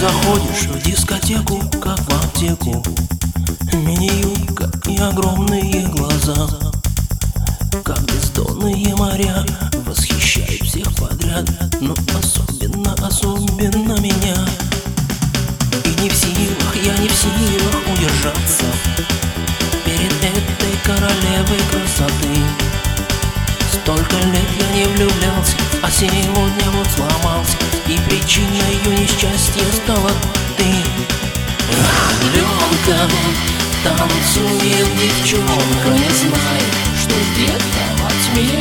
заходишь в дискотеку, как в аптеку. Мини-юбка и огромные глаза, как бездонные моря, восхищают всех подряд, но особенно меня. И не в силах, я не в силах удержаться перед этой королевой красоты. Столько лет я не влюблялся, а сегодня вот сломался, и причиной несчастья стала ты. Аленка, танцует девчонка, не знаю, что где-то во тьме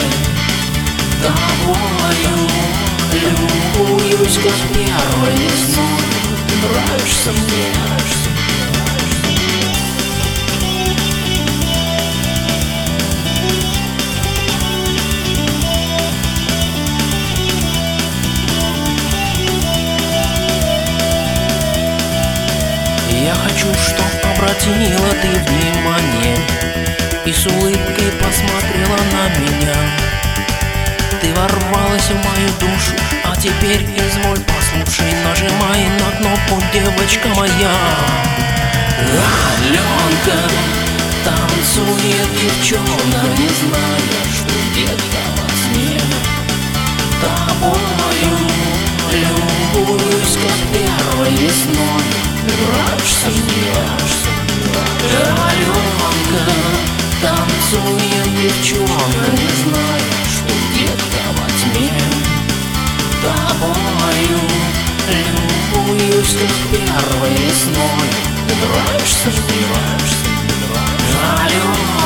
тобою любуюсь, как первой весной. Ты нравишься мне. Я хочу, чтоб обратила ты внимание и с улыбкой посмотрела на меня. Ты ворвалась в мою душу, а теперь изволь послушай, нажимай на кнопку, девочка моя. Аленка, танцует девчонка, не зная, что где-то во сне тобою любуюсь, как первой весной. Ты нравишься мне. Аленка, танцует девчонка, не зная, что где-то во тьме тобою любуюсь, как первой весной. Ты нравишься мне. Аленка,